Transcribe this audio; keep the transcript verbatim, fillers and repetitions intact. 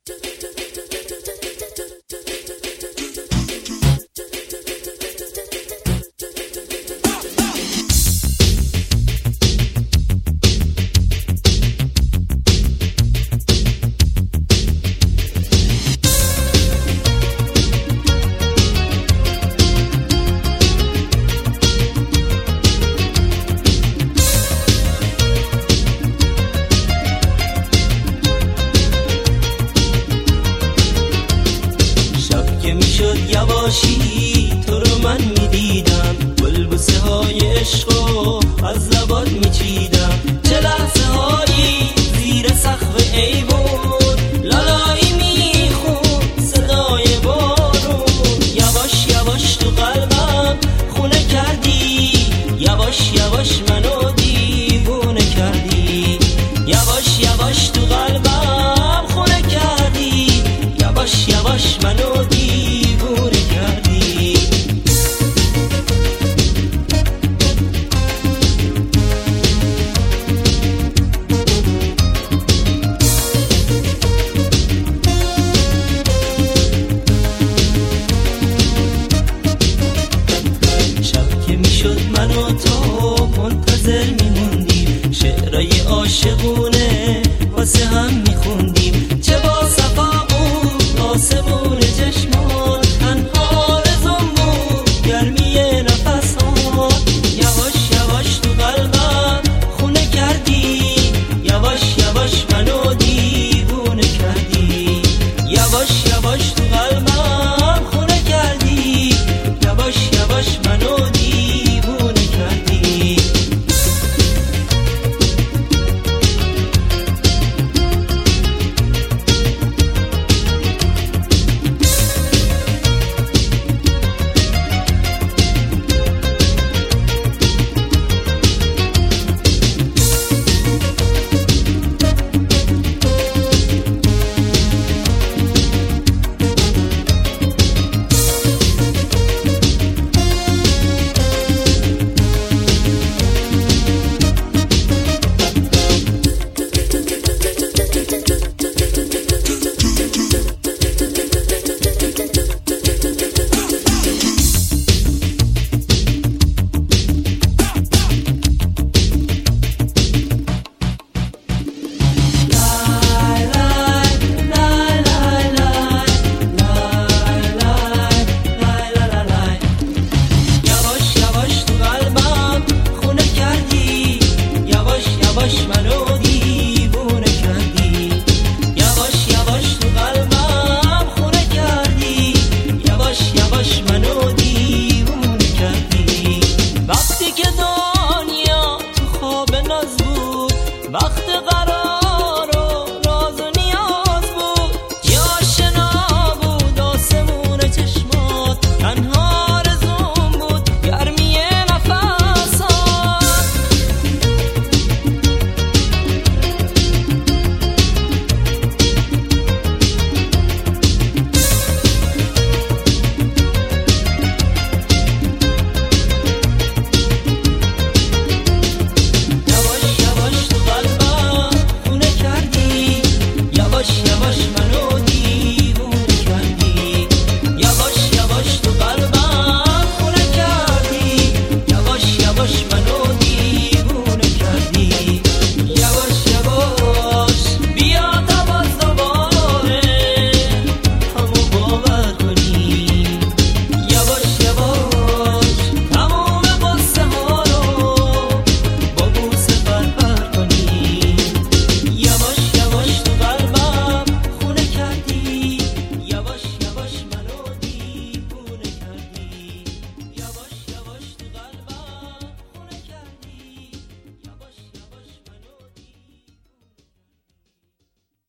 یواشی تو رو من میدیدم، بلبوسه های عشقو از لبات میچیدم، چه لحظه هایی زیر سقف ایوون لالایی میخون صدای بارون، یواش یواش تو قلبم خونه کردی، یواش یواش منو دیوونه کردی، یواش یواش تو قلبم خونه کردی، یواش یواش منو دیوونه کردی. شب که میشد من و تو منتظر میموندیم، شعرهای عاشقونه واسه هم میخوندیم، چه با صفا بود آسمون چشمان، تنها رزم بود گرمی نفس ها، یواش یواش تو قلبم خونه کردی، یواش یواش منو دیوونه کردی، یواش یواش تو قلبم